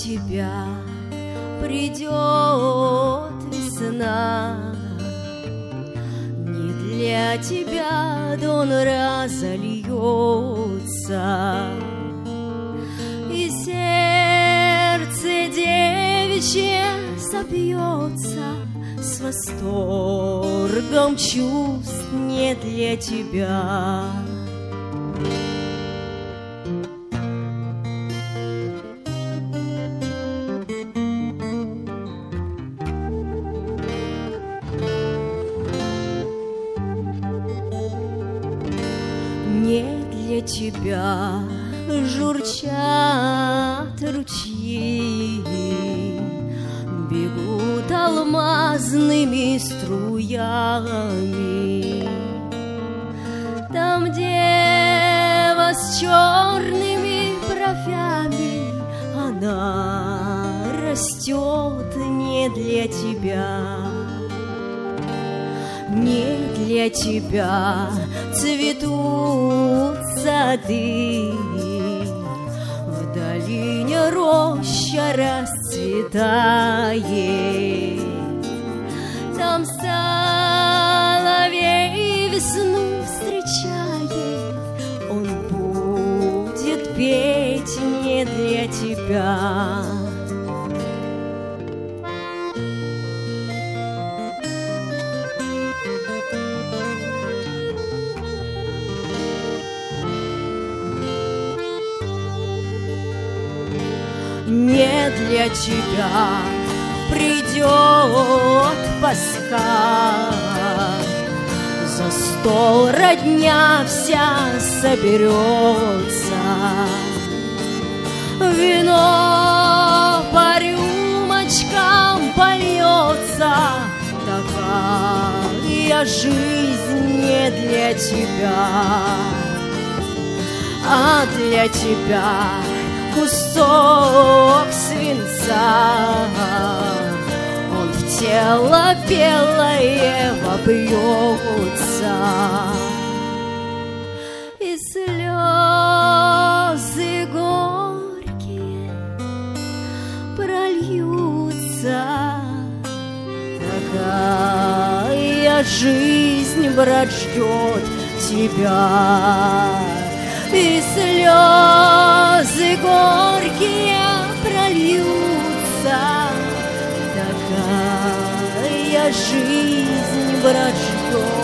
тебя придет весна, не для тебя дон разольется, и сердце девичье забьется с восторгом чувств не для тебя. Не для тебя журчат ручьи, бегут алмазными струями. Там дева с черными бровями, она растет не для тебя. Не для тебя цветут сады, в долине роща расцветает. Там соловей весну встречает, он будет петь не для тебя. Не для тебя придет Пасха, за стол родня вся соберется, вино по рюмочкам польется. Такая жизнь не для тебя, а для тебя кусок свинца, он в тело белое вопьется, и слезы горькие прольются. Такая жизнь, брат, ждет тебя, и слезы горькие прольются. Такая жизнь, брат, ждет